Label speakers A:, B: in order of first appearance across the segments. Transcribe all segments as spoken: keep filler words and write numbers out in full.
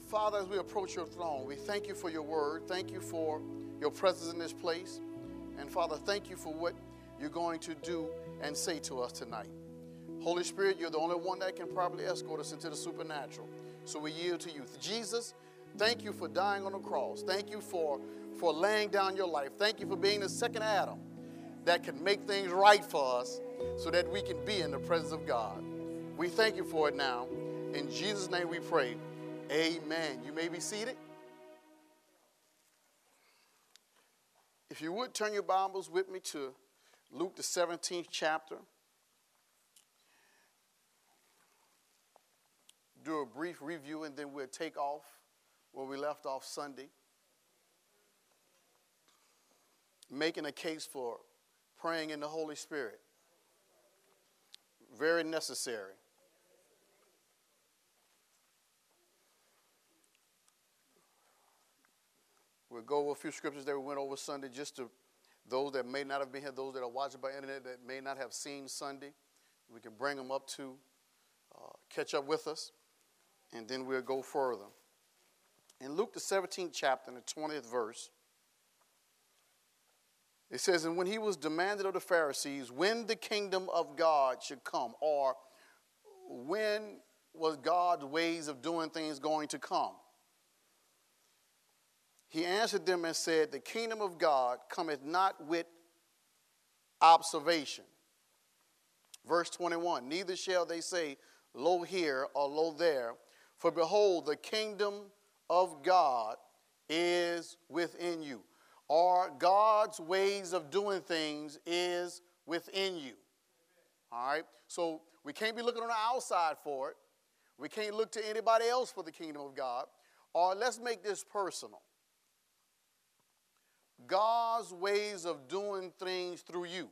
A: Father, as we approach your throne, we thank you for your word. Thank you for your presence in this place. And Father, thank you for what you're going to do and say to us tonight. Holy Spirit, you're the only one that can properly escort us into the supernatural. So we yield to you. Jesus, thank you for dying on the cross. Thank you for, for laying down your life. Thank you for being the second Adam that can make things right for us so that we can be in the presence of God. We thank you for it now. In Jesus' name we pray. Amen. You may be seated. If you would, turn your Bibles with me to Luke, the seventeenth chapter. Do a brief review, and then we'll take off where we left off Sunday. Making a case for praying in the Holy Spirit. Very necessary. We'll go over a few scriptures that we went over Sunday, just to those that may not have been here, those that are watching by internet that may not have seen Sunday. We can bring them up to uh, catch up with us, and then we'll go further. In Luke, the seventeenth chapter, and the twentieth verse, it says, "And when he was demanded of the Pharisees when the kingdom of God should come," or when was God's ways of doing things going to come, he answered them and said, "The kingdom of God cometh not with observation." Verse twenty-one, "Neither shall they say, Lo here or lo there, for behold, the kingdom of God is within you." Or God's ways of doing things is within you. All right? So we can't be looking on the outside for it. We can't look to anybody else for the kingdom of God. Or let's make this personal. God's ways of doing things through you.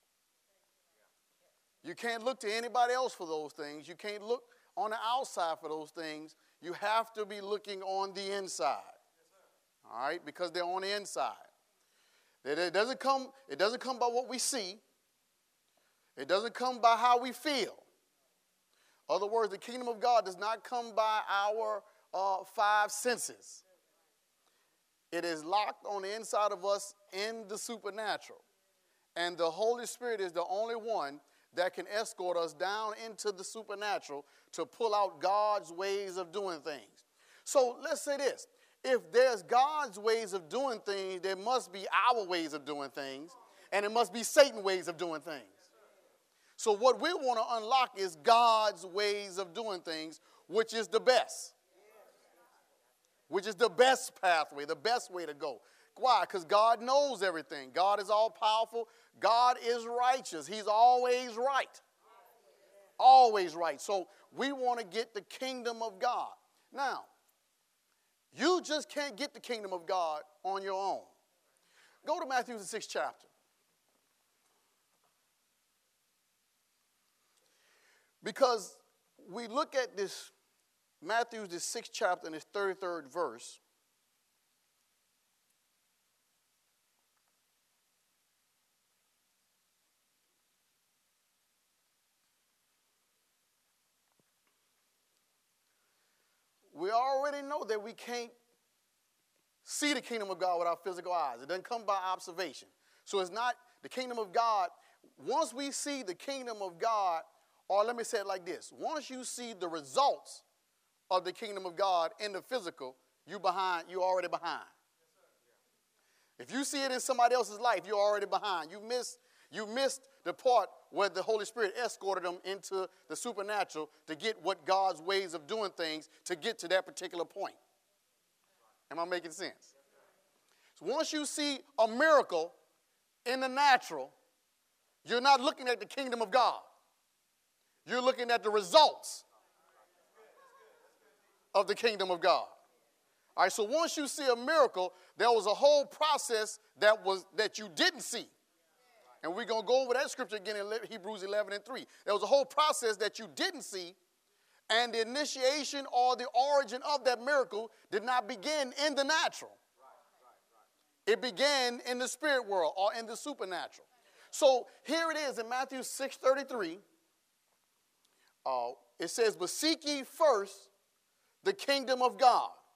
A: You can't look to anybody else for those things. You can't look on the outside for those things. You have to be looking on the inside. All right? Because they're on the inside. It doesn't come, it doesn't come by what we see. It doesn't come by how we feel. In other words, the kingdom of God does not come by our uh, five senses. It is locked on the inside of us in the supernatural. And the Holy Spirit is the only one that can escort us down into the supernatural to pull out God's ways of doing things. So let's say this. If there's God's ways of doing things, there must be our ways of doing things. And it must be Satan's ways of doing things. So what we want to unlock is God's ways of doing things, which is the best. Which is the best pathway, the best way to go. Why? Because God knows everything. God is all powerful. God is righteous. He's always right. Always right. So we want to get the kingdom of God. Now, you just can't get the kingdom of God on your own. Go to Matthew, the sixth chapter. Because we look at this Matthew, the sixth chapter, and his thirty-third verse. We already know that we can't see the kingdom of God with our physical eyes. It doesn't come by observation. So it's not the kingdom of God. Once we see the kingdom of God, or let me say it like this. Once you see the results of the kingdom of God in the physical, you behind, you're already behind. If you see it in somebody else's life, you're already behind. You missed, you missed the part where the Holy Spirit escorted them into the supernatural to get what God's ways of doing things to get to that particular point. Am I making sense? So once you see a miracle in the natural, you're not looking at the kingdom of God. You're looking at the results of the kingdom of God. All right, so once you see a miracle, there was a whole process that was that you didn't see. And we're going to go over that scripture again in Hebrews eleven and three. There was a whole process that you didn't see, and the initiation or the origin of that miracle did not begin in the natural. It began in the spirit world or in the supernatural. So here it is in Matthew six thirty-three. Uh, it says, "But seek ye first the kingdom of God."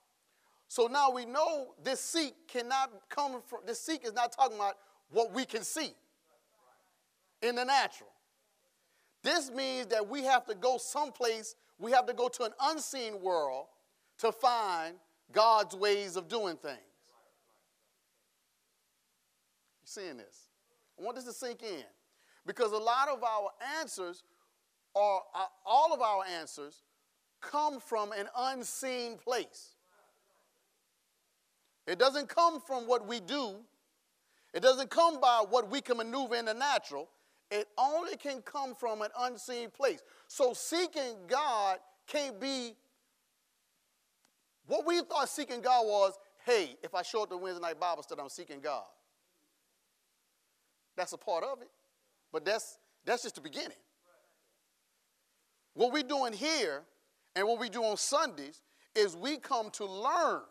A: So now we know this seek cannot come from, this seek is not talking about what we can see in the natural. This means that we have to go someplace, we have to go to an unseen world to find God's ways of doing things. You seeing this? I want this to sink in. Because a lot of our answers, or uh, all of our answers, come from an unseen place. It doesn't come from what we do. It doesn't come by what we can maneuver in the natural. It only can come from an unseen place. So seeking God can't be, what we thought seeking God was, hey, if I show up to Wednesday night Bible study, I'm seeking God. That's a part of it. But that's, that's just the beginning. What we're doing here and what we do on Sundays is we come to learn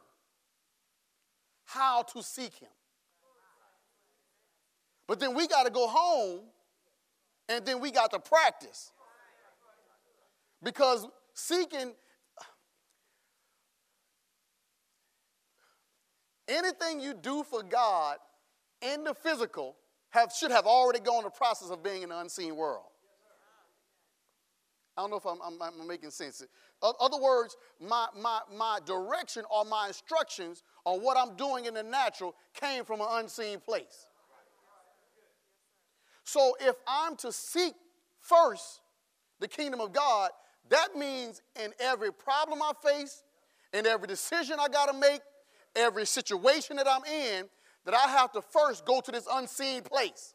A: how to seek him. But then we got to go home and then we got to practice. Because seeking, anything you do for God in the physical have, should have already gone the process of being in the unseen world. I don't know if I'm, I'm, I'm making sense. In other words, my, my, my direction or my instructions on what I'm doing in the natural came from an unseen place. So if I'm to seek first the kingdom of God, that means in every problem I face, in every decision I got to make, every situation that I'm in, that I have to first go to this unseen place.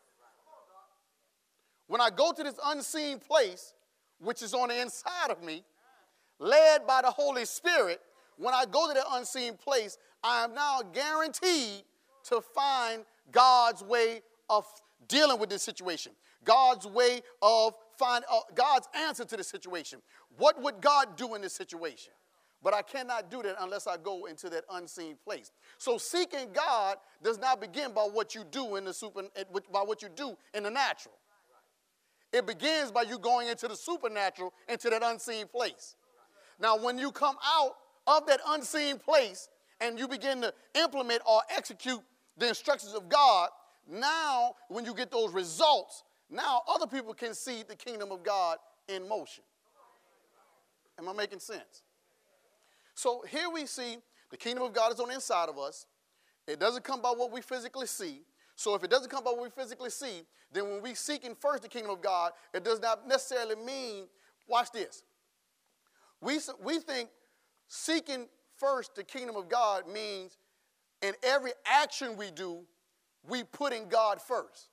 A: When I go to this unseen place, which is on the inside of me, led by the Holy Spirit, when I go to that unseen place, I am now guaranteed to find God's way of dealing with this situation, God's way of find uh, God's answer to the situation. What would God do in this situation? But I cannot do that unless I go into that unseen place. So seeking God does not begin by what you do in the super, by what you do in the natural. It begins by you going into the supernatural, into that unseen place. Now, when you come out of that unseen place and you begin to implement or execute the instructions of God, now, when you get those results, now other people can see the kingdom of God in motion. Am I making sense? So here we see the kingdom of God is on the inside of us. It doesn't come by what we physically see. So if it doesn't come by what we physically see, then when we seeking first the kingdom of God, it does not necessarily mean, watch this. We, we think seeking first the kingdom of God means in every action we do, we putting God first.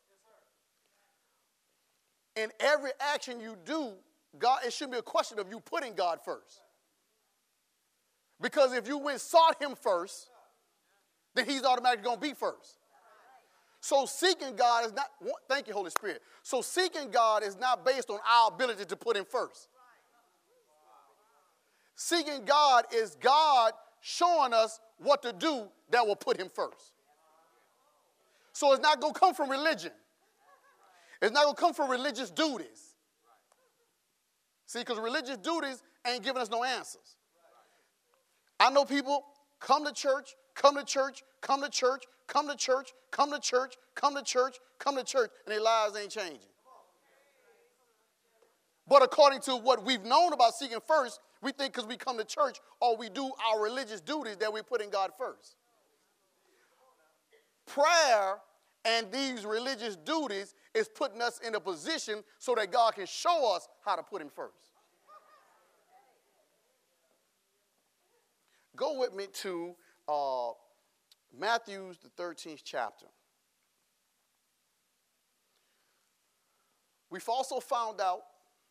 A: In every action you do, God, it should be a question of you putting God first. Because if you went sought him first, then he's automatically going to be first. So seeking God is not, thank you, Holy Spirit. So seeking God is not based on our ability to put him first. Seeking God is God showing us what to do that will put him first. So it's not going to come from religion. It's not going to come from religious duties. See, because religious duties ain't giving us no answers. I know people come to church, come to church, come to church, come to church, come to church, come to church, come to church, and their lives ain't changing. But according to what we've known about seeking first, we think because we come to church or we do our religious duties that we're putting God first. Prayer and these religious duties is putting us in a position so that God can show us how to put him first. Go with me to uh, Matthew, the thirteenth chapter. We've also found out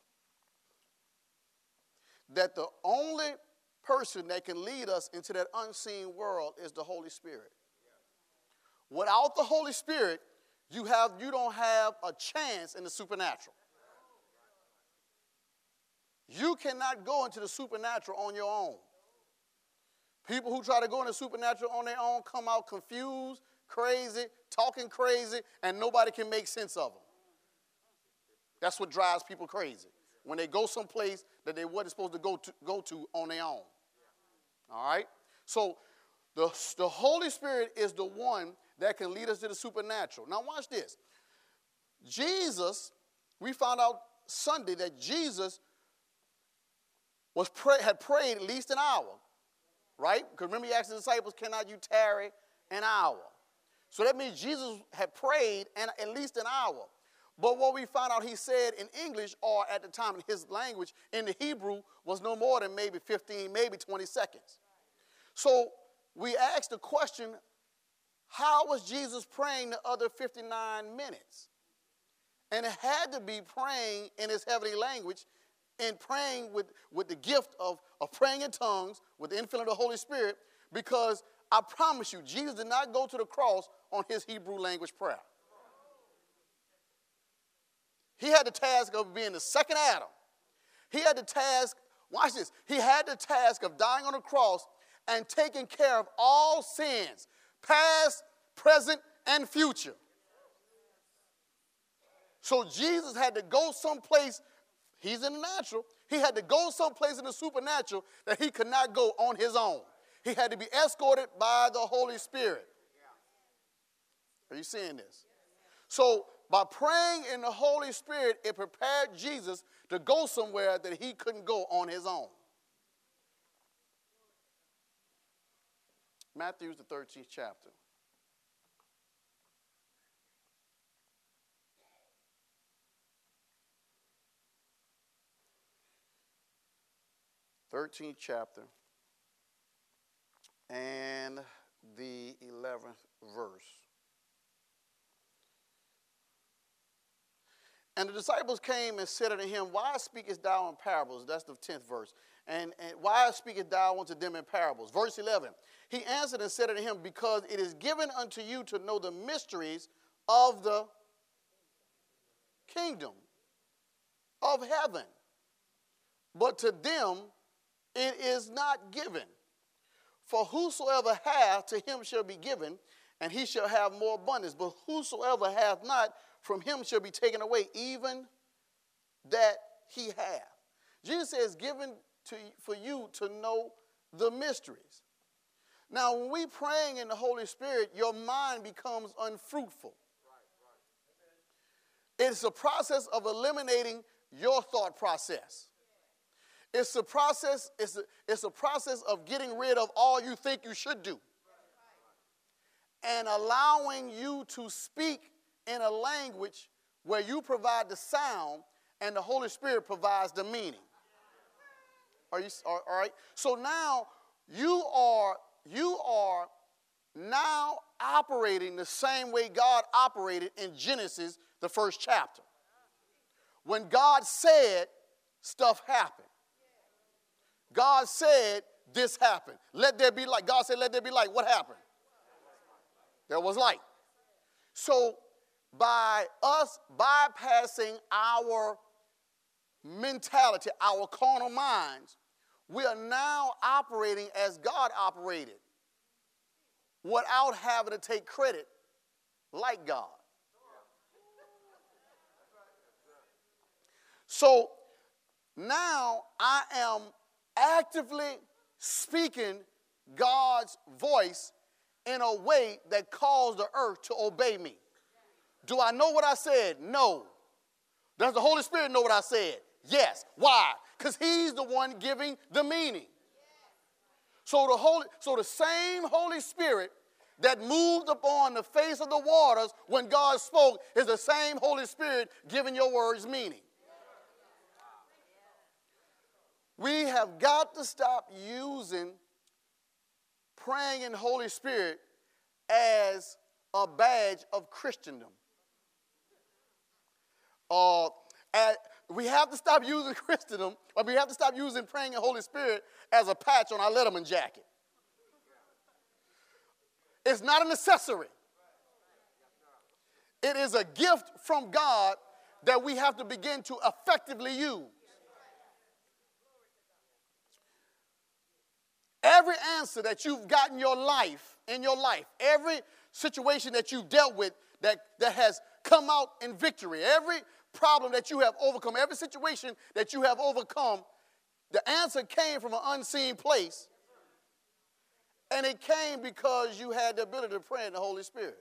A: that the only person that can lead us into that unseen world is the Holy Spirit. Without the Holy Spirit, you have you don't have a chance in the supernatural. You cannot go into the supernatural on your own. People who try to go into supernatural on their own come out confused, crazy, talking crazy, and nobody can make sense of them. That's what drives people crazy. When they go someplace that they wasn't supposed to go to, go to on their own. All right? So The, the Holy Spirit is the one that can lead us to the supernatural. Now watch this. Jesus, we found out Sunday that Jesus was pray, had prayed at least an hour, right? Because remember he asked the disciples, cannot you tarry an hour? So that means Jesus had prayed an, at least an hour. But what we found out he said in English, or at the time in his language, in the Hebrew, was no more than maybe fifteen, maybe twenty seconds. So we asked the question, how was Jesus praying the other fifty-nine minutes? And it had to be praying in his heavenly language and praying with, with the gift of, of praying in tongues, with the infilling of the Holy Spirit, because I promise you, Jesus did not go to the cross on his Hebrew language prayer. He had the task of being the second Adam. He had the task, watch this, he had the task of dying on the cross and taking care of all sins, past, present, and future. So Jesus had to go someplace, he's in the natural, he had to go someplace in the supernatural that he could not go on his own. He had to be escorted by the Holy Spirit. Are you seeing this? So by praying in the Holy Spirit, it prepared Jesus to go somewhere that he couldn't go on his own. Matthew's the thirteenth chapter. thirteenth chapter and the eleventh verse. And the disciples came and said unto him, why speakest thou in parables? That's the tenth verse. And, and why speakest thou unto them in parables? Verse eleven. He answered and said unto him, because it is given unto you to know the mysteries of the kingdom of heaven. But to them it is not given. For whosoever hath, to him shall be given, and he shall have more abundance. But whosoever hath not, from him shall be taken away, even that he hath. Jesus says, given to, for you to know the mysteries. Now, when we praying in the Holy Spirit, your mind becomes unfruitful. It's a process of eliminating your thought process. It's a process, it's a, it's a process of getting rid of all you think you should do. And allowing you to speak in a language where you provide the sound and the Holy Spirit provides the meaning. Are you all right? So now you are you are now operating the same way God operated in Genesis, the first chapter. When God said, stuff happened. God said, this happened. Let there be light. God said, let there be light. What happened? There was light. So by us bypassing our mentality, our carnal minds, we are now operating as God operated without having to take credit like God. So now I am actively speaking God's voice in a way that caused the earth to obey me. Do I know what I said? No. Does the Holy Spirit know what I said? Yes. Why? Because he's the one giving the meaning. So the Holy, so the same Holy Spirit that moved upon the face of the waters when God spoke is the same Holy Spirit giving your words meaning. We have got to stop using praying in the Holy Spirit as a badge of Christendom. Uh, at, we have to stop using Christendom, or we have to stop using praying in the Holy Spirit as a patch on our Letterman jacket. It's not an accessory. It is a gift from God that we have to begin to effectively use. Every answer that you've got in your life, in your life, every situation that you've dealt with that, that has come out in victory, every problem that you have overcome, every situation that you have overcome, the answer came from an unseen place. And it came because you had the ability to pray in the Holy Spirit.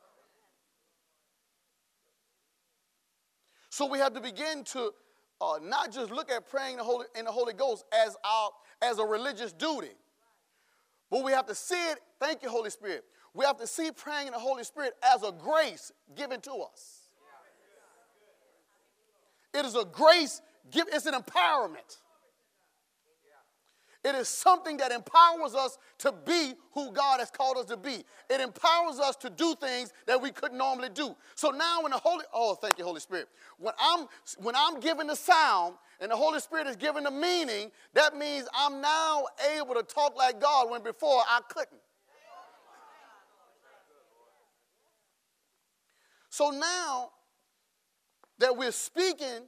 A: So we have to begin to uh, not just look at praying in the, Holy, in the Holy Ghost as, our, as a religious duty, but we have to see it, thank you, Holy Spirit, we have to see praying in the Holy Spirit as a grace given to us. It is a grace, give, it's an empowerment. It is something that empowers us to be who God has called us to be. It empowers us to do things that we couldn't normally do. So now when the Holy, oh, thank you, Holy Spirit. When I'm, when I'm given the sound and the Holy Spirit is given the meaning, that means I'm now able to talk like God when before I couldn't. So now that we're speaking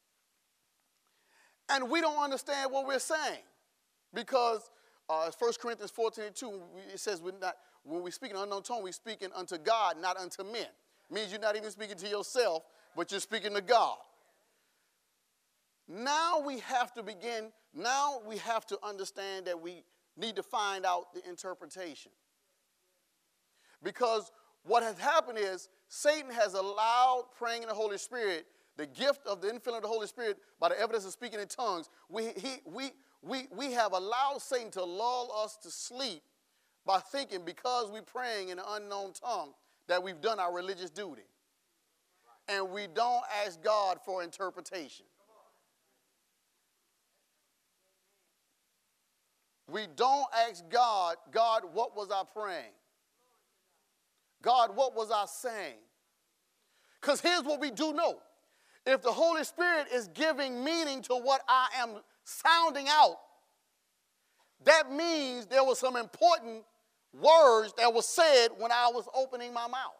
A: and we don't understand what we're saying, because uh, First Corinthians fourteen and two, it says we're not, when we speak in unknown tongue, we're speaking unto God, not unto men. It means you're not even speaking to yourself, but you're speaking to God. Now we have to begin, now we have to understand that we need to find out the interpretation. Because what has happened is Satan has allowed praying in the Holy Spirit, the gift of the infilling of the Holy Spirit by the evidence of speaking in tongues. We, he, we, we, we have allowed Satan to lull us to sleep by thinking because we're praying in an unknown tongue that we've done our religious duty. And we don't ask God for interpretation. We don't ask God, God, what was I praying? God, what was I saying? Because here's what we do know. If the Holy Spirit is giving meaning to what I am sounding out, that means there was some important words that were said when I was opening my mouth.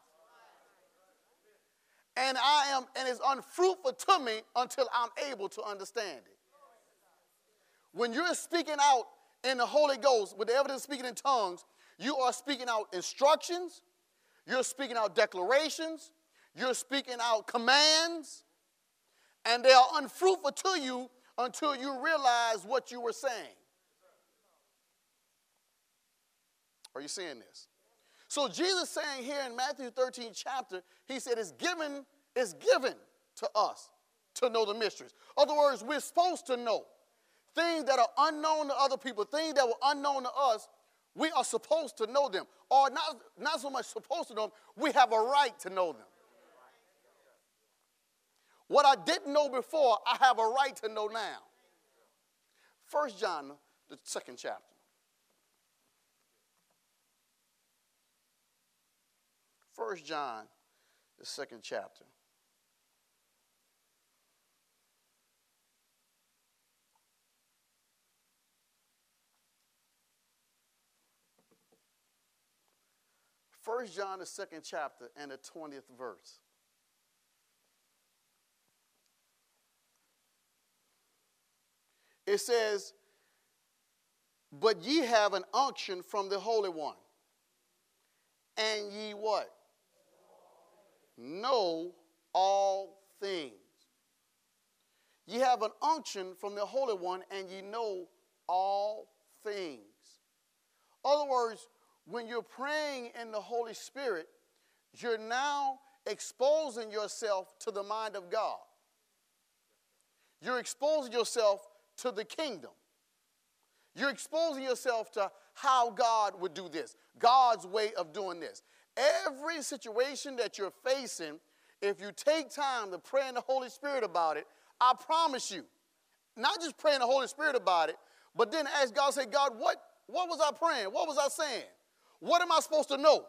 A: And I am, and it's unfruitful to me until I'm able to understand it. When you're speaking out in the Holy Ghost with the evidence of speaking in tongues, you are speaking out instructions, you're speaking out declarations, you're speaking out commands, and they are unfruitful to you until you realize what you were saying. Are you seeing this? So Jesus saying here in Matthew thirteen chapter, he said it's given, it's given to us to know the mysteries. In other words, we're supposed to know things that are unknown to other people, things that were unknown to us. We are supposed to know them. Or not, not so much supposed to know them, we have a right to know them. What I didn't know before, I have a right to know now. First John, the second chapter. First John, the second chapter. First John, the second chapter, and the twentieth verse. It says, but ye have an unction from the Holy One, and ye what? Know all things. Ye have an unction from the Holy One, and ye know all things. In other words, when you're praying in the Holy Spirit, you're now exposing yourself to the mind of God. You're exposing yourself to the kingdom. You're exposing yourself to how God would do this, God's way of doing this. Every situation that you're facing, if you take time to pray in the Holy Spirit about it, I promise you, not just pray in the Holy Spirit about it, but then ask God, say, God, what, what was I praying? What was I saying? What am I supposed to know?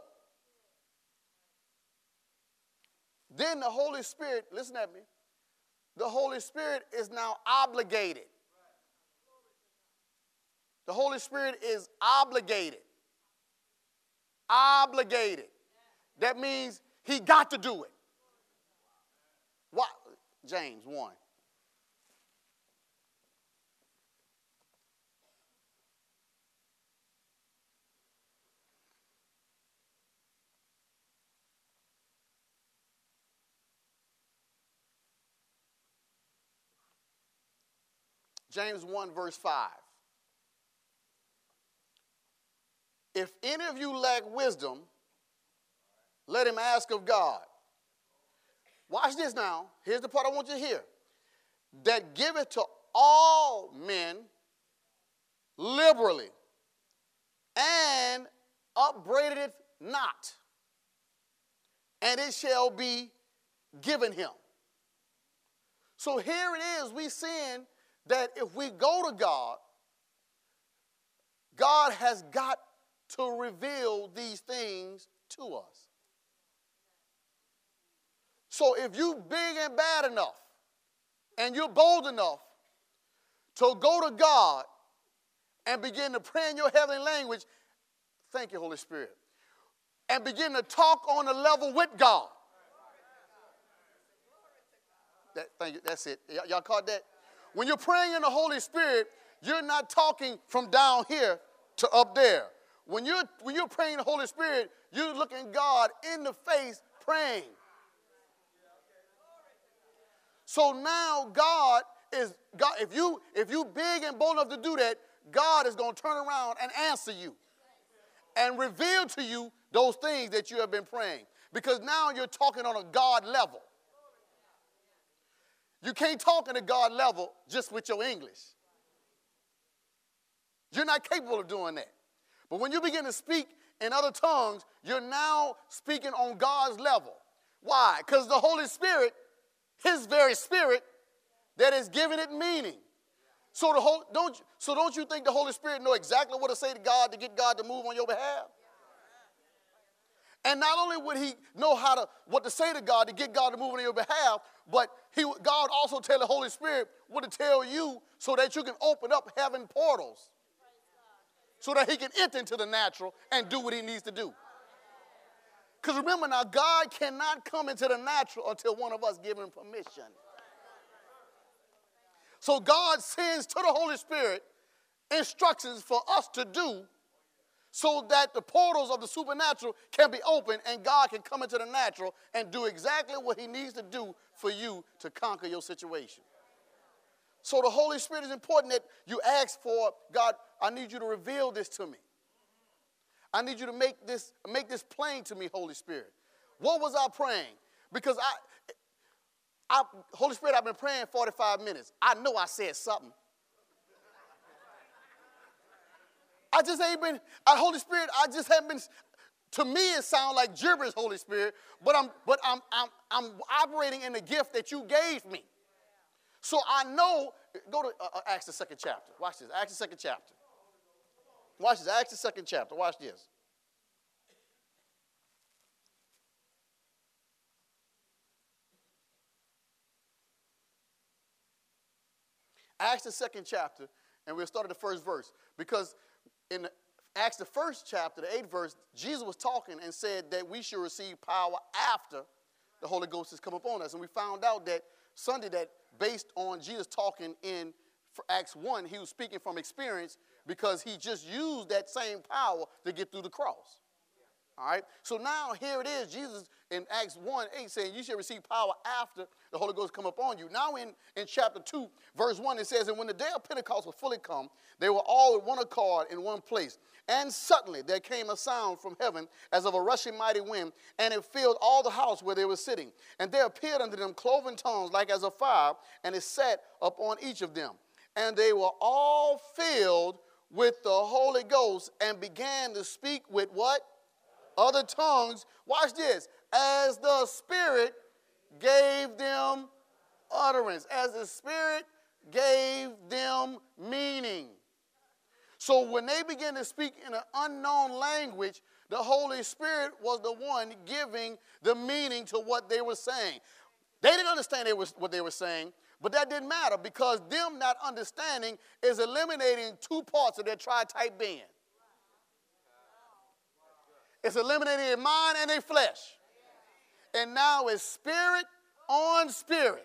A: Then the Holy Spirit, listen at me, the Holy Spirit is now obligated. The Holy Spirit is obligated. Obligated. That means he got to do it. What? James one. James one verse five. if any of you lack wisdom, let him ask of God. Watch this now. Here's the part I want you to hear. That giveth to all men liberally, and upbraideth not, and it shall be given him. So here it is, we seeing that if we go to God, God has got to reveal these things to us. So if you big and bad enough, and you're bold enough to go to God and begin to pray in your heavenly language, thank you, Holy Spirit, and begin to talk on the level with God. That, thank you, that's it. Y- y'all caught that? When you're praying in the Holy Spirit, you're not talking from down here to up there. When you're, when you're praying in the Holy Spirit, you're looking God in the face praying. So now God is, God, if you if you big and bold enough to do that, God is going to turn around and answer you and reveal to you those things that you have been praying. Because now you're talking on a God level. You can't talk on a God level just with your English. You're not capable of doing that. But when you begin to speak in other tongues, you're now speaking on God's level. Why? Because the Holy Spirit, his very spirit, that is giving it meaning. So the whole, don't so don't you think the Holy Spirit know exactly what to say to God to get God to move on your behalf? And not only would he know how to what to say to God to get God to move on your behalf, but he God also tell the Holy Spirit what to tell you so that you can open up heaven portals, so that he can enter into the natural and do what he needs to do. Because remember now, God cannot come into the natural until one of us give him permission. So God sends to the Holy Spirit instructions for us to do so that the portals of the supernatural can be opened and God can come into the natural and do exactly what he needs to do for you to conquer your situation. So the Holy Spirit is important that you ask for, God, I need you to reveal this to me. I need you to make this, make this plain to me, Holy Spirit. What was I praying? Because I, I, Holy Spirit, I've been praying forty-five minutes. I know I said something. I just ain't been, I, Holy Spirit, I just haven't been, to me it sounds like gibberish, Holy Spirit, but I'm but I'm I'm I'm operating in the gift that you gave me. So I know, go to uh, Acts the second chapter. Watch this, Acts the second chapter. Watch this, Acts the second chapter. Watch this. Acts the second chapter, and we'll start at the first verse. Because in Acts the first chapter, the eighth verse, Jesus was talking and said that we should receive power after the Holy Ghost has come upon us. And we found out that Sunday that based on Jesus talking in Acts one, he was speaking from experience because he just used that same power to get through the cross. All right? So now here it is, Jesus in Acts one eight saying you shall receive power after the Holy Ghost come upon you. Now in, in chapter two, verse one, it says, and when the day of Pentecost was fully come, they were all with one accord in one place. And suddenly there came a sound from heaven as of a rushing mighty wind, and it filled all the house where they were sitting. And there appeared unto them cloven tongues like as of fire, and it sat upon each of them. And they were all filled with the Holy Ghost and began to speak with what? Other tongues. Watch this. As the Spirit gave them utterance. As the Spirit gave them meaning. So when they began to speak in an unknown language, the Holy Spirit was the one giving the meaning to what they were saying. They didn't understand they was, what they were saying, but that didn't matter because them not understanding is eliminating two parts of their tritype being. It's eliminating their mind and their flesh. And now it's spirit on spirit.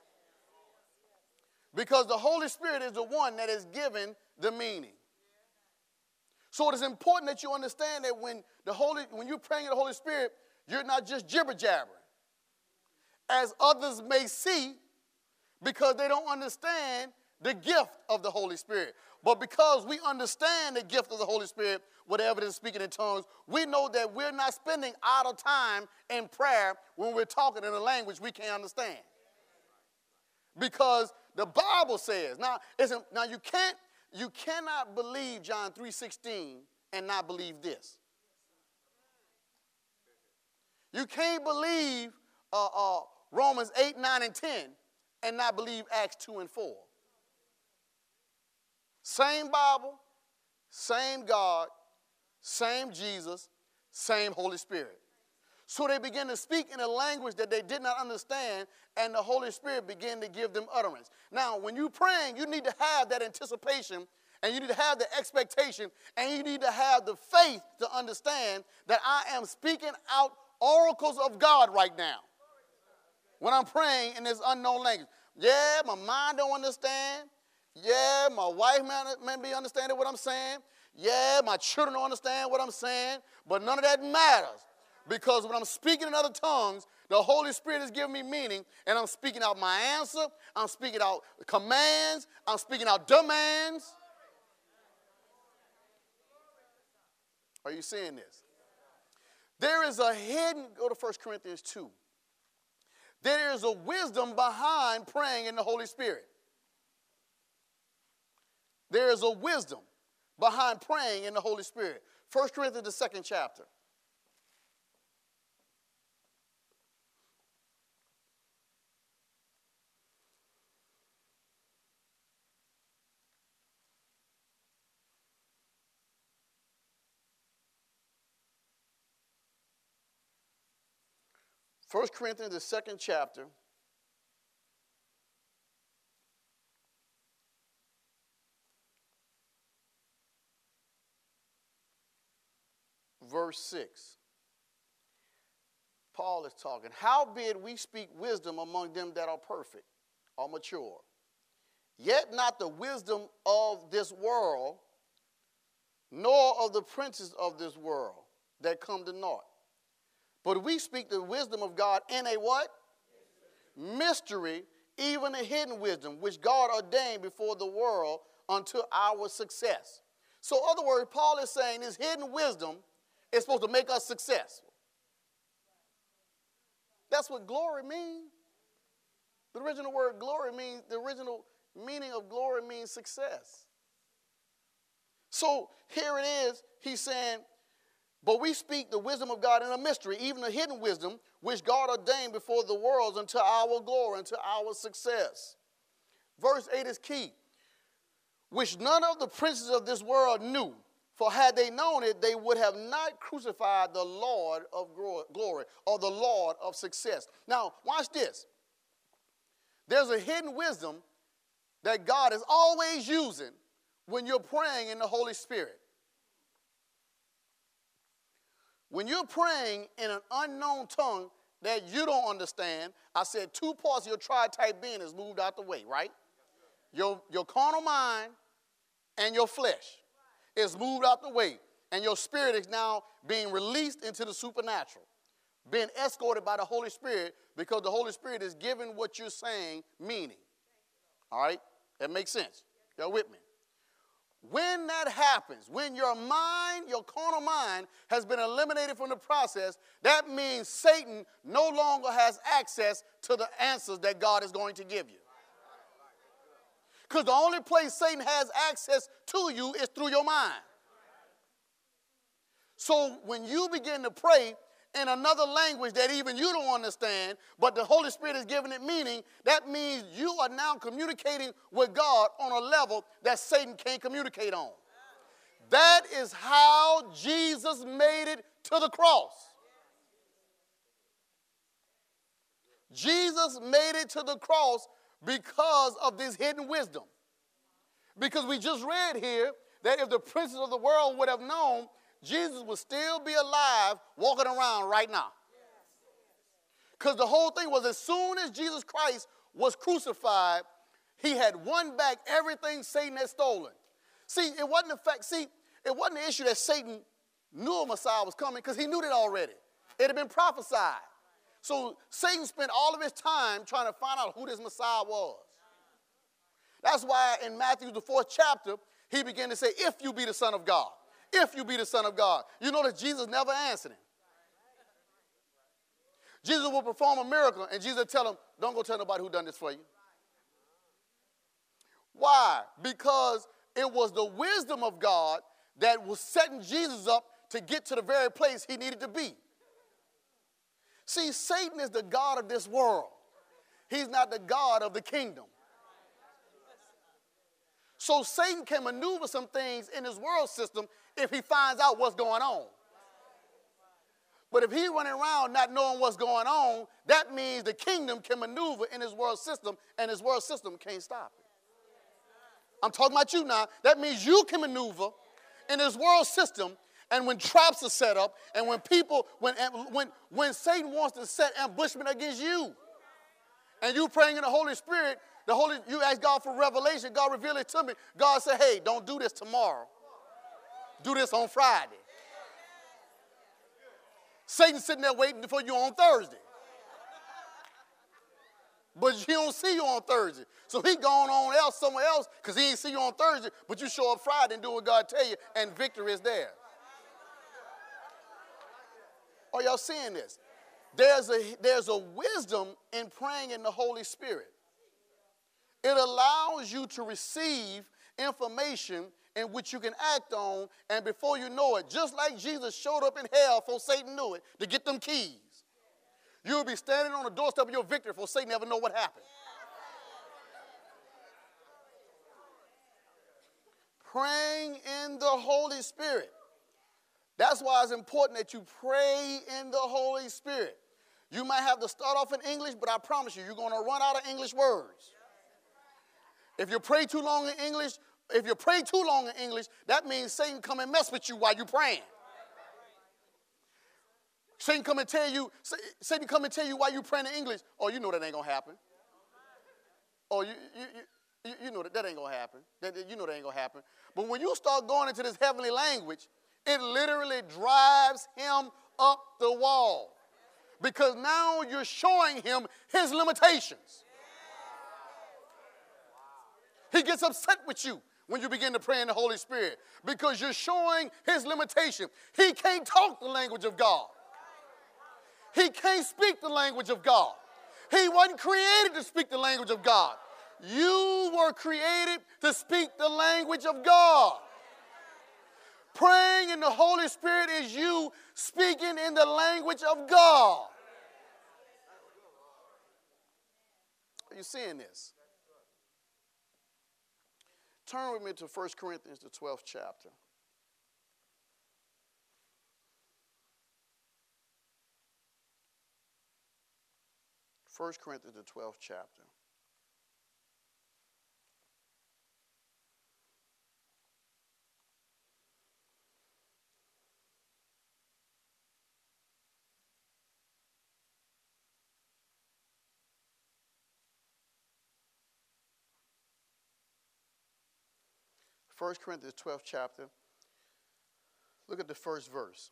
A: Because the Holy Spirit is the one that is given the meaning. So it is important that you understand that when the Holy, when you're praying in the Holy Spirit, you're not just jibber jabbering, as others may see, because they don't understand the gift of the Holy Spirit. But because we understand the gift of the Holy Spirit, whatever it is speaking in tongues, we know that we're not spending idle time in prayer when we're talking in a language we can't understand. Because the Bible says, now, isn't, now you can't, you cannot believe John three sixteen and not believe this. You can't believe uh, uh, Romans eight, nine, and ten and not believe Acts two and four. Same Bible, same God, same Jesus, same Holy Spirit. So they began to speak in a language that they did not understand, and the Holy Spirit began to give them utterance. Now, when you're praying, you need to have that anticipation, and you need to have the expectation, and you need to have the faith to understand that I am speaking out oracles of God right now when I'm praying in this unknown language. Yeah, my mind don't understand. Yeah, my wife may, may be understanding what I'm saying. Yeah, my children don't understand what I'm saying. But none of that matters, because when I'm speaking in other tongues, the Holy Spirit is giving me meaning, and I'm speaking out my answer. I'm speaking out commands. I'm speaking out demands. Are you seeing this? There is a hidden, go to First Corinthians two. There is a wisdom behind praying in the Holy Spirit. There is a wisdom behind praying in the Holy Spirit. First Corinthians, the second chapter. First Corinthians, the second chapter. Verse six. Paul is talking. Howbeit we speak wisdom among them that are perfect or mature, yet not the wisdom of this world, nor of the princes of this world that come to naught. But we speak the wisdom of God in a what? Mystery, even a hidden wisdom, which God ordained before the world unto our success. So, in other words, Paul is saying this hidden wisdom is supposed to make us successful. That's what glory means. The original word glory means, the original meaning of glory means success. So here it is, he's saying, but we speak the wisdom of God in a mystery, even a hidden wisdom, which God ordained before the worlds unto our glory, unto our success. Verse eight is key. Which none of the princes of this world knew. For had they known it, they would have not crucified the Lord of glory or the Lord of success. Now, watch this. There's a hidden wisdom that God is always using when you're praying in the Holy Spirit. When you're praying in an unknown tongue that you don't understand, I said two parts of your tritype being is moved out the way, right? Your, your carnal mind and your flesh is moved out the way, and your spirit is now being released into the supernatural, being escorted by the Holy Spirit, because the Holy Spirit is giving what you're saying meaning. All right? That makes sense. Y'all with me? When that happens, when your mind, your carnal mind, has been eliminated from the process, that means Satan no longer has access to the answers that God is going to give you. Because the only place Satan has access to you is through your mind. So when you begin to pray in another language that even you don't understand, but the Holy Spirit is giving it meaning, that means you are now communicating with God on a level that Satan can't communicate on. That is how Jesus made it to the cross. Jesus made it to the cross because of this hidden wisdom. Because we just read here that if the princes of the world would have known, Jesus would still be alive walking around right now. Because the whole thing was, as soon as Jesus Christ was crucified, he had won back everything Satan had stolen. See, it wasn't the fact, see, it wasn't the issue that Satan knew a Messiah was coming, because he knew that already. It had been prophesied. So Satan spent all of his time trying to find out who this Messiah was. That's why in Matthew, the fourth chapter, he began to say, if you be the Son of God. If you be the Son of God. You know that Jesus never answered him. Jesus will perform a miracle, and Jesus will tell him, don't go tell nobody who done this for you. Why? Because it was the wisdom of God that was setting Jesus up to get to the very place he needed to be. See, Satan is the god of this world. He's not the God of the kingdom. So Satan can maneuver some things in his world system if he finds out what's going on. But if he's running around not knowing what's going on, that means the kingdom can maneuver in his world system, and his world system can't stop it. I'm talking about you now. That means you can maneuver in his world system, and when traps are set up, and when people, when, when, when Satan wants to set ambushment against you, and you praying in the Holy Spirit, the Holy, you ask God for revelation, God reveal it to me. God said, hey, don't do this tomorrow. Do this on Friday. Satan's sitting there waiting for you on Thursday. But he don't see you on Thursday. So he going on else somewhere else because he ain't see you on Thursday, but you show up Friday and do what God tell you, and victory is there. Are y'all seeing this? There's a, there's a wisdom in praying in the Holy Spirit. It allows you to receive information in which you can act on, and before you know it, just like Jesus showed up in hell before Satan knew it, to get them keys. You'll be standing on the doorstep of your victory before Satan ever know what happened. Praying in the Holy Spirit. That's why it's important that you pray in the Holy Spirit. You might have to start off in English, but I promise you, you're going to run out of English words. If you pray too long in English, if you pray too long in English, that means Satan come and mess with you while you're praying. Satan come and tell you, Satan come and tell you while you're praying in English, oh, you know that ain't going to happen. Oh, you, you, you, you know that that ain't going to happen. That, you know that ain't going to happen. But when you start going into this heavenly language, it literally drives him up the wall. Because now you're showing him his limitations. He gets upset with you when you begin to pray in the Holy Spirit because you're showing his limitation. He can't talk the language of God. He can't speak the language of God. He wasn't created to speak the language of God. You were created to speak the language of God. Praying in the Holy Spirit is you speaking in the language of God. Are you seeing this? Turn with me to First Corinthians, the twelfth chapter. First Corinthians, the twelfth chapter. First Corinthians, twelfth chapter. Look at the first verse.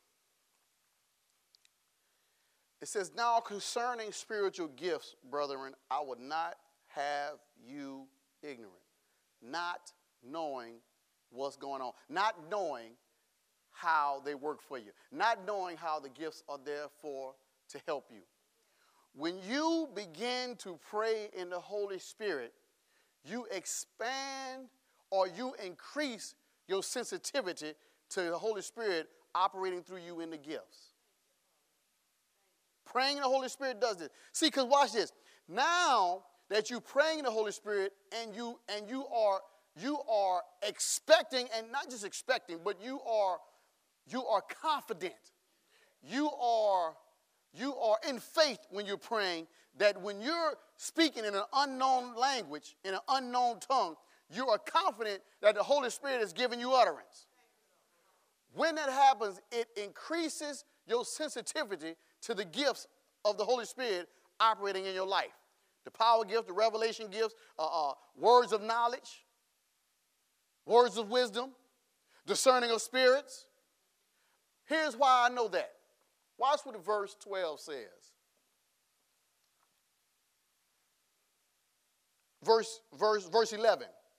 A: It says, now concerning spiritual gifts, brethren, I would not have you ignorant. Not knowing what's going on. Not knowing how they work for you. Not knowing how the gifts are there for to help you. When you begin to pray in the Holy Spirit, you expand or you increase your sensitivity to the Holy Spirit operating through you in the gifts. Praying in the Holy Spirit does this. See, because watch this. Now that you're praying in the Holy Spirit and you and you are you are expecting, and not just expecting, but you are you are confident. You are you are in faith when you're praying that when you're speaking in an unknown language, in an unknown tongue, you are confident that the Holy Spirit is giving you utterance. When that happens, it increases your sensitivity to the gifts of the Holy Spirit operating in your life. The power gift, the revelation gifts, uh, uh, words of knowledge, words of wisdom, discerning of spirits. Here's why I know that. Watch what verse twelve says. Verse, verse, verse eleven.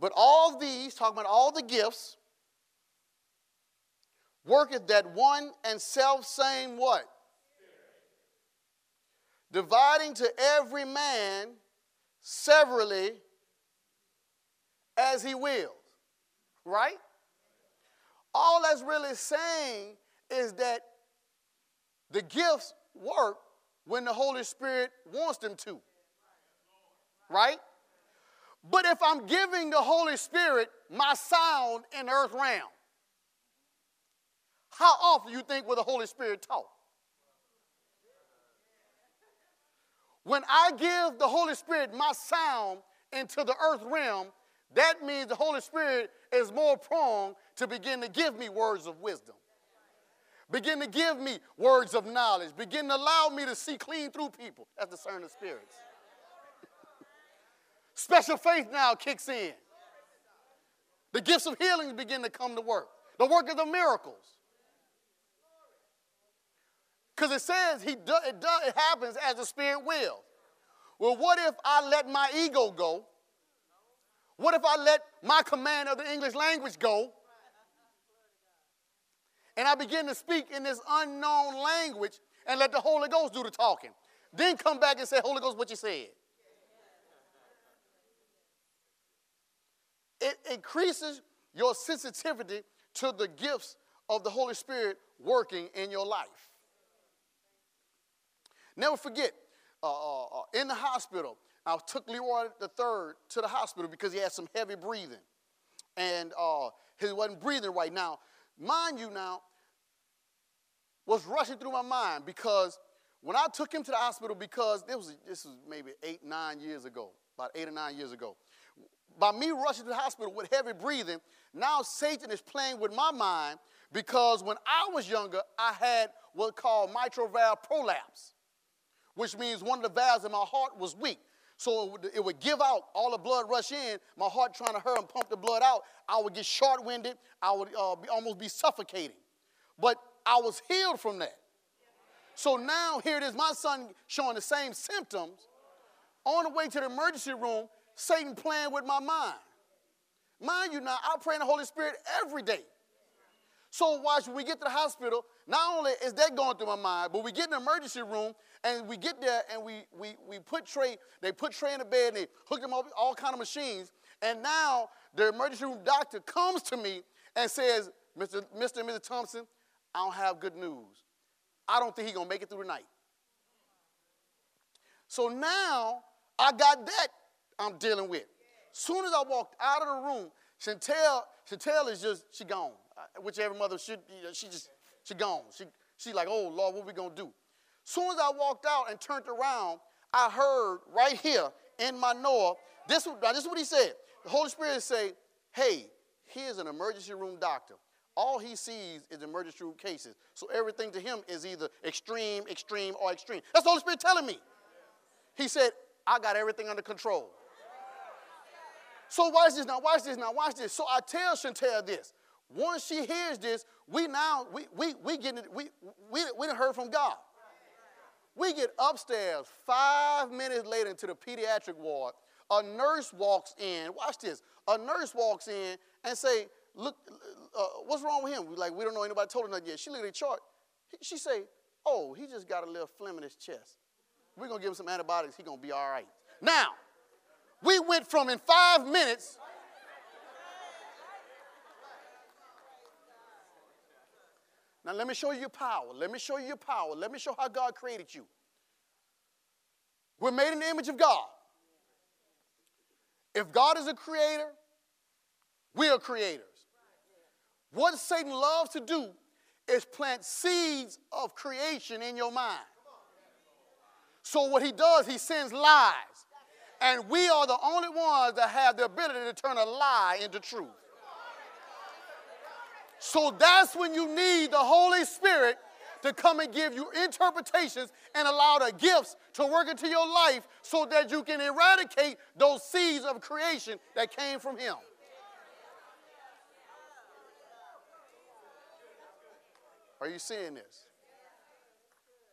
A: But all these, talking about all the gifts, worketh that one and self same what? Dividing to every man severally as he wills. Right? All that's really saying is that the gifts work when the Holy Spirit wants them to. Right? But if I'm giving the Holy Spirit my sound in the earth realm, how often do you think will the Holy Spirit talk? When I give the Holy Spirit my sound into the earth realm, that means the Holy Spirit is more prone to begin to give me words of wisdom. Begin to give me words of knowledge. Begin to allow me to see clean through people. That's discerning of spirits. Special faith now kicks in. The gifts of healing begin to come to work. The work of the miracles. Because it says he do, it, do, it happens as the Spirit wills. Well, what if I let my ego go? What if I let my command of the English language go? And I begin to speak in this unknown language and let the Holy Ghost do the talking. Then come back and say, Holy Ghost, what you said? It increases your sensitivity to the gifts of the Holy Spirit working in your life. Never forget, uh, uh, in the hospital, I took Leroy the third to the hospital because he had some heavy breathing. And uh, he wasn't breathing right now. Mind you now, was rushing through my mind because when I took him to the hospital, because this was, this was maybe eight, nine years ago, about eight or nine years ago. By me rushing to the hospital with heavy breathing, now Satan is playing with my mind because when I was younger, I had what's called mitral valve prolapse, which means one of the valves in my heart was weak. So it would, it would give out, all the blood rush in, my heart trying to hurry and pump the blood out. I would get short-winded. I would uh, be, almost be suffocating. But I was healed from that. So now here it is, my son showing the same symptoms. On the way to the emergency room, Satan playing with my mind. Mind you now, I pray in the Holy Spirit every day. So watch, when we get to the hospital, not only is that going through my mind, but we get in the emergency room, and we get there, and we we we put Trey, they put Trey in the bed, and they hooked him up with all kind of machines, and now the emergency room doctor comes to me and says, Mister Mister and Missus Thompson, I don't have good news. I don't think he's going to make it through the night. So now I got that I'm dealing with. Soon as I walked out of the room, Chantel, Chantel is just, she gone. Whichever mother should, you know, she just, she gone. She, she like, oh, Lord, what we going to do? Soon as I walked out and turned around, I heard right here in my Noah, this, this is what he said. The Holy Spirit say, hey, here's an emergency room doctor. All he sees is emergency room cases. So everything to him is either extreme, extreme, or extreme. That's the Holy Spirit telling me. He said, I got everything under control. So watch this now, watch this now, watch this. So I tell Chantel this. Once she hears this, we now, we we we getting it, we we we done heard from God. We get upstairs five minutes later into the pediatric ward. A nurse walks in. Watch this. A nurse walks in and say, look, uh, what's wrong with him? We like, we don't know, anybody told her nothing yet. She look at the chart. She say, oh, he just got a little phlegm in his chest. We're going to give him some antibiotics. He's going to be all right. Now, we went from in five minutes. Now, let me show you your power. Let me show you your power. Let me show how God created you. We're made in the image of God. If God is a creator, we are creators. What Satan loves to do is plant seeds of creation in your mind. So what he does, he sends lies. And we are the only ones that have the ability to turn a lie into truth. So that's when you need the Holy Spirit to come and give you interpretations and allow the gifts to work into your life so that you can eradicate those seeds of creation that came from him. Are you seeing this?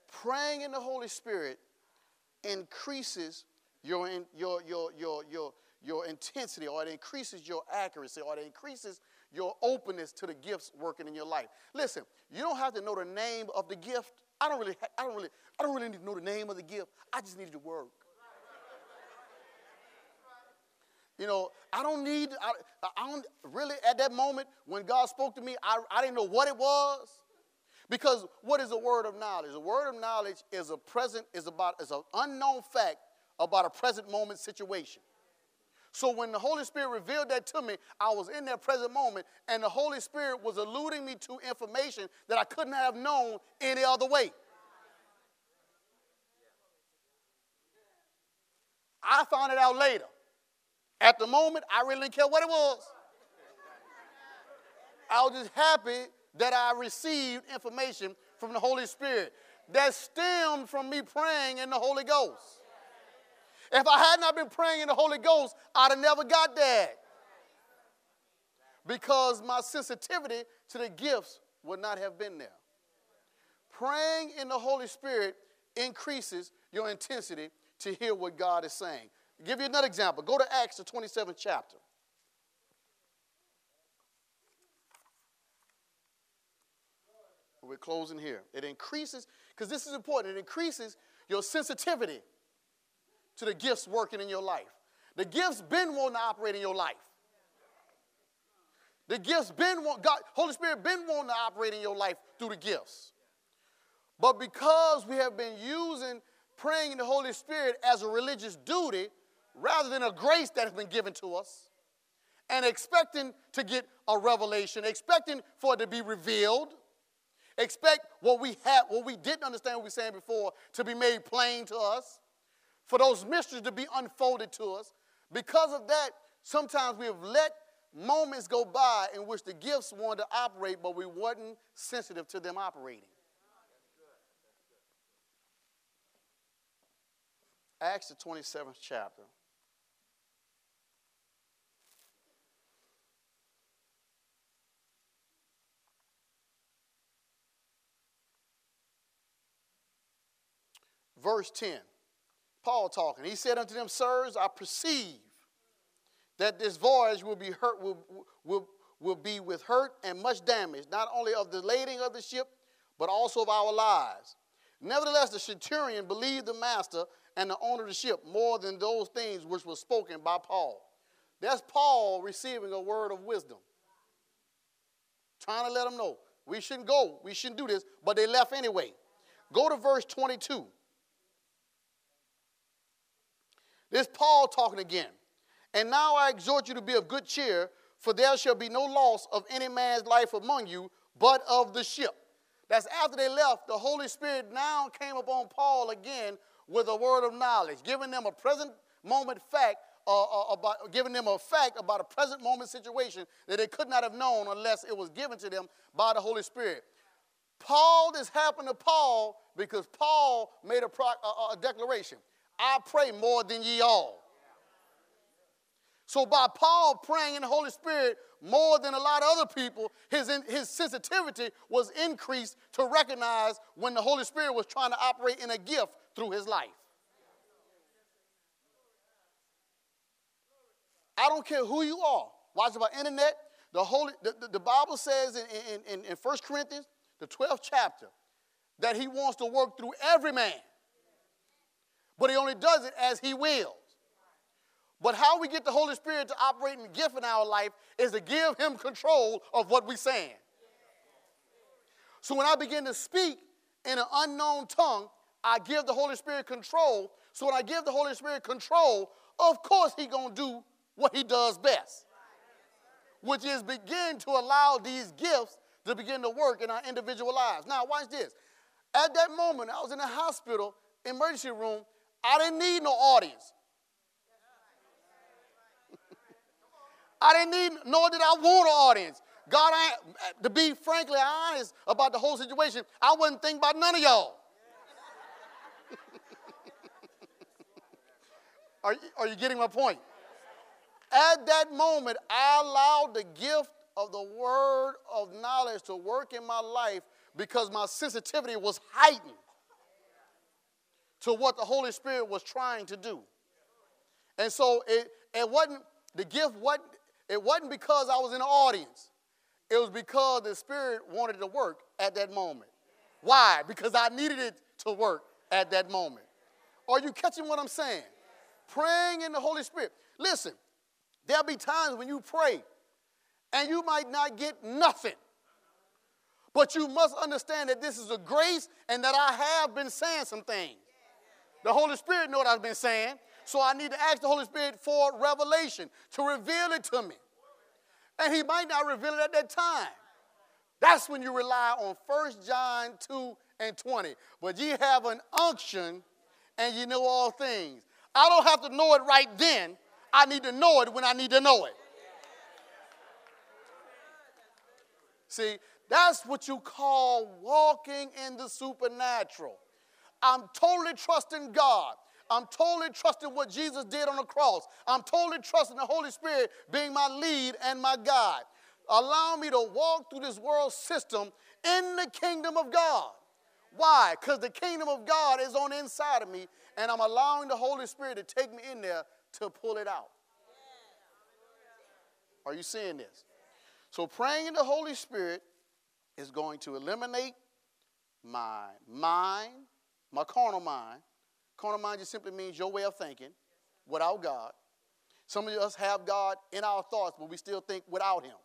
A: Praying in the Holy Spirit increases your, your, your, your, your, your intensity, or it increases your accuracy, or it increases your openness to the gifts working in your life. Listen, you don't have to know the name of the gift. I don't really, I don't really, I don't really need to know the name of the gift. I just need it to work. You know, I don't need, I, I don't really, at that moment when God spoke to me, I, I didn't know what it was. Because what is a word of knowledge? A word of knowledge is a present, is about, is an unknown fact about a present moment situation. So when the Holy Spirit revealed that to me, I was in that present moment, and the Holy Spirit was alluding me to information that I couldn't have known any other way. I found it out later. At the moment, I really didn't care what it was. I was just happy that I received information from the Holy Spirit that stemmed from me praying in the Holy Ghost. If I had not been praying in the Holy Ghost, I'd have never got that. Because my sensitivity to the gifts would not have been there. Praying in the Holy Spirit increases your intensity to hear what God is saying. I'll give you another example. Go to Acts, the twenty-seventh chapter. We're closing here. It increases, because this is important, it increases your sensitivity to the gifts working in your life. The gifts been wanting to operate in your life. The gifts been want, God, Holy Spirit been wanting to operate in your life through the gifts. But because we have been using praying in the Holy Spirit as a religious duty rather than a grace that has been given to us, and expecting to get a revelation, expecting for it to be revealed, expect what we had, what we didn't understand what we were saying before to be made plain to us, for those mysteries to be unfolded to us. Because of that, sometimes we have let moments go by in which the gifts wanted to operate, but we wasn't sensitive to them operating. Acts, the twenty-seventh chapter. Verse ten, Paul talking. He said unto them, Sirs, I perceive that this voyage will be hurt, will, will, will be with hurt and much damage, not only of the lading of the ship, but also of our lives. Nevertheless, the centurion believed the master and the owner of the ship more than those things which were spoken by Paul. That's Paul receiving a word of wisdom. Trying to let them know, we shouldn't go, we shouldn't do this, but they left anyway. Go to verse twenty-two. This Paul talking again. And now I exhort you to be of good cheer, for there shall be no loss of any man's life among you, but of the ship. That's after they left, the Holy Spirit now came upon Paul again with a word of knowledge, giving them a present moment fact, uh, uh, about, giving them a fact about a present moment situation that they could not have known unless it was given to them by the Holy Spirit. Paul, this happened to Paul because Paul made a, pro, a, a declaration. I pray more than ye all. So by Paul praying in the Holy Spirit more than a lot of other people, his, his sensitivity was increased to recognize when the Holy Spirit was trying to operate in a gift through his life. I don't care who you are. Watch about internet. The, Holy, the, the, the Bible says in, in, in First Corinthians, the twelfth chapter, that he wants to work through every man. But he only does it as he wills. But how we get the Holy Spirit to operate in the gift in our life is to give him control of what we're saying. So when I begin to speak in an unknown tongue, I give the Holy Spirit control. So when I give the Holy Spirit control, of course he's going to do what he does best, which is begin to allow these gifts to begin to work in our individual lives. Now, watch this. At that moment, I was in the hospital emergency room. I didn't need no audience. I didn't need, nor did I want an audience. God, I, to be frankly honest about the whole situation, I wasn't thinking about none of y'all. are, are you getting my point? At that moment, I allowed the gift of the word of knowledge to work in my life because my sensitivity was heightened to what the Holy Spirit was trying to do. And so it, it wasn't, the gift wasn't, it wasn't because I was in the audience. It was because the Spirit wanted it to work at that moment. Why? Because I needed it to work at that moment. Are you catching what I'm saying? Praying in the Holy Spirit. Listen, there'll be times when you pray and you might not get nothing. But you must understand that this is a grace and that I have been saying some things. The Holy Spirit knows what I've been saying. So I need to ask the Holy Spirit for revelation, to reveal it to me. And he might not reveal it at that time. That's when you rely on First John two and twenty. But ye have an unction and you know all things. I don't have to know it right then. I need to know it when I need to know it. See, that's what you call walking in the supernatural. I'm totally trusting God. I'm totally trusting what Jesus did on the cross. I'm totally trusting the Holy Spirit being my lead and my guide. Allow me to walk through this world system in the kingdom of God. Why? Because the kingdom of God is on the inside of me, and I'm allowing the Holy Spirit to take me in there to pull it out. Are you seeing this? So praying in the Holy Spirit is going to eliminate my mind, my carnal mind. Carnal mind just simply means your way of thinking without God. Some of us have God in our thoughts, but we still think without him.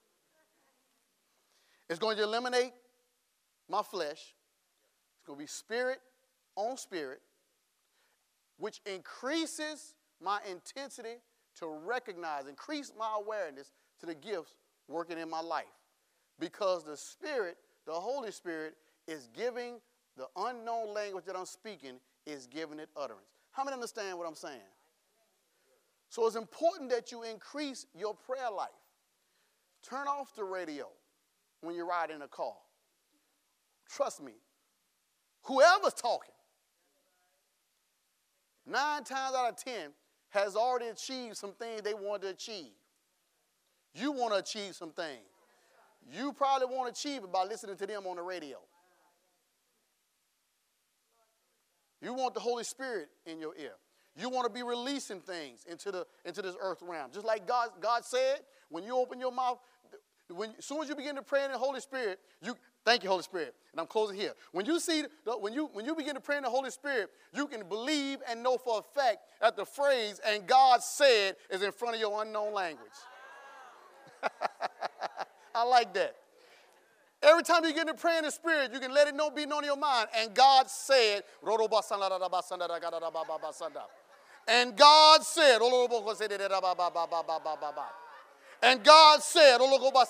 A: It's going to eliminate my flesh. It's going to be spirit on spirit, which increases my intensity to recognize, increase my awareness to the gifts working in my life. Because the Spirit, the Holy Spirit, is giving the unknown language that I'm speaking, is giving it utterance. How many understand what I'm saying? So it's important that you increase your prayer life. Turn off the radio when you're riding in a car. Trust me, whoever's talking, nine times out of ten has already achieved some things they wanted to achieve. You want to achieve some things. You probably won't achieve it by listening to them on the radio. You want the Holy Spirit in your ear. You want to be releasing things into the into this earth realm. Just like God, God said, when you open your mouth, when as soon as you begin to pray in the Holy Spirit, you thank you, Holy Spirit. And I'm closing here. When you see when you when you begin to pray in the Holy Spirit, you can believe and know for a fact that the phrase "and God said" is in front of your unknown language. I like that. Every time you get into prayer in the Spirit, you can let it know, be known in your mind. And God said, and God said, and God said,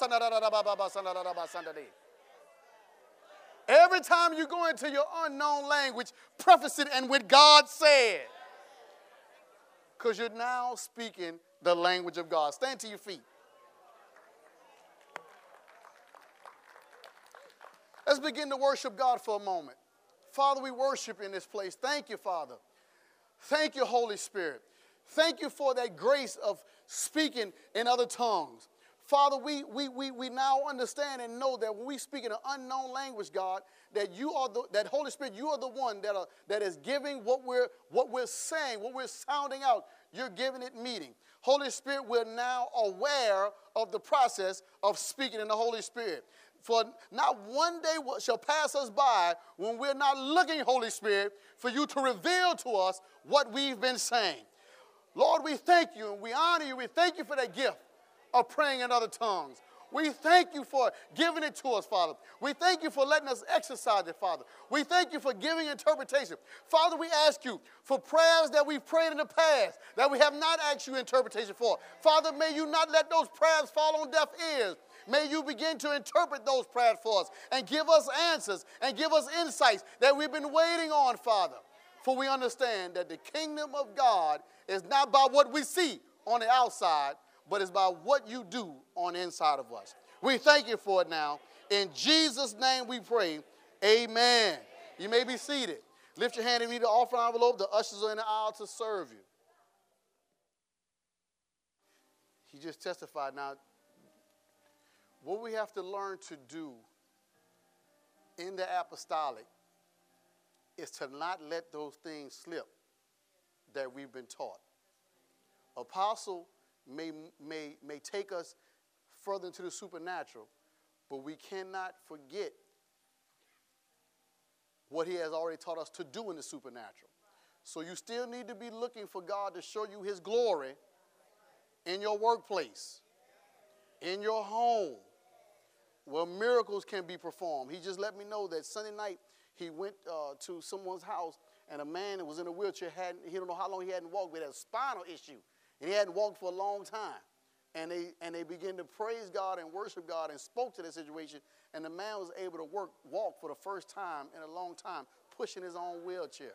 A: every time you go into your unknown language, preface it and with God said. Because you're now speaking the language of God. Stand to your feet. Let's begin to worship God for a moment. Father, we worship in this place. Thank you, Father. Thank you, Holy Spirit. Thank you for that grace of speaking in other tongues. Father, we, we, we, we now understand and know that when we speak in an unknown language, God, that you are the, that Holy Spirit, you are the one that, are, that is giving what we're, what we're saying, what we're sounding out. You're giving it meaning. Holy Spirit, we're now aware of the process of speaking in the Holy Spirit. For not one day shall pass us by when we're not looking, Holy Spirit, for you to reveal to us what we've been saying. Lord, we thank you and we honor you. We thank you for that gift of praying in other tongues. We thank you for giving it to us, Father. We thank you for letting us exercise it, Father. We thank you for giving interpretation. Father, we ask you for prayers that we've prayed in the past that we have not asked you interpretation for. Father, may you not let those prayers fall on deaf ears. May you begin to interpret those prayers for us and give us answers and give us insights that we've been waiting on, Father. For we understand that the kingdom of God is not by what we see on the outside, but it's by what you do on the inside of us. We thank you for it now. In Jesus' name we pray, amen. You may be seated. Lift your hand and read the offering envelope. The ushers are in the aisle to serve you. He just testified. Now, what we have to learn to do in the apostolic is to not let those things slip that we've been taught. Apostle may, may, may take us further into the supernatural, but we cannot forget what he has already taught us to do in the supernatural. So you still need to be looking for God to show you his glory in your workplace, in your home, where miracles can be performed. He just let me know that Sunday night he went uh, to someone's house, and a man that was in a wheelchair, hadn't, he don't know how long he hadn't walked, but had a spinal issue, and he hadn't walked for a long time. And they, and they began to praise God and worship God and spoke to the situation, and the man was able to work, walk for the first time in a long time, pushing his own wheelchair.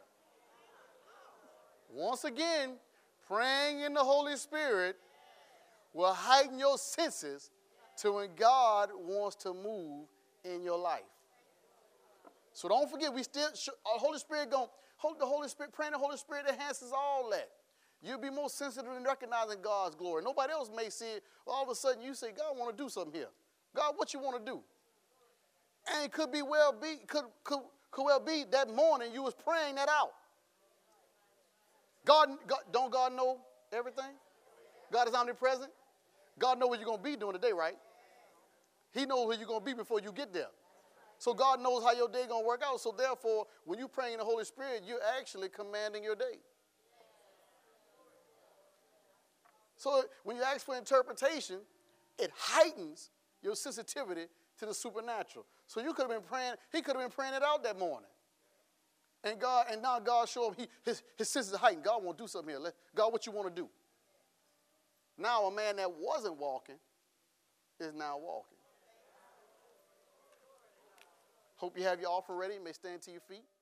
A: Once again, praying in the Holy Spirit will heighten your senses to when God wants to move in your life. So don't forget, we still, our Holy Spirit going, the Holy Spirit, praying the Holy Spirit enhances all that. You'll be more sensitive in recognizing God's glory. Nobody else may see it. All of a sudden you say, God, I want to do something here. God, what you want to do? And it could be well be, could, could, could well be that morning you was praying that out. God, God, don't God know everything? God is omnipresent. God knows what you're going to be doing today, right? He knows where you're going to be before you get there. So God knows how your day going to work out. So therefore, when you're praying in the Holy Spirit, you're actually commanding your day. So when you ask for interpretation, it heightens your sensitivity to the supernatural. So you could have been praying, he could have been praying it out that morning. And God, and now God showed him, he, his, his senses are heightened. God want to do something here. Let, God, what you want to do? Now a man that wasn't walking is now walking. Hope you have your offering ready. You may stand to your feet.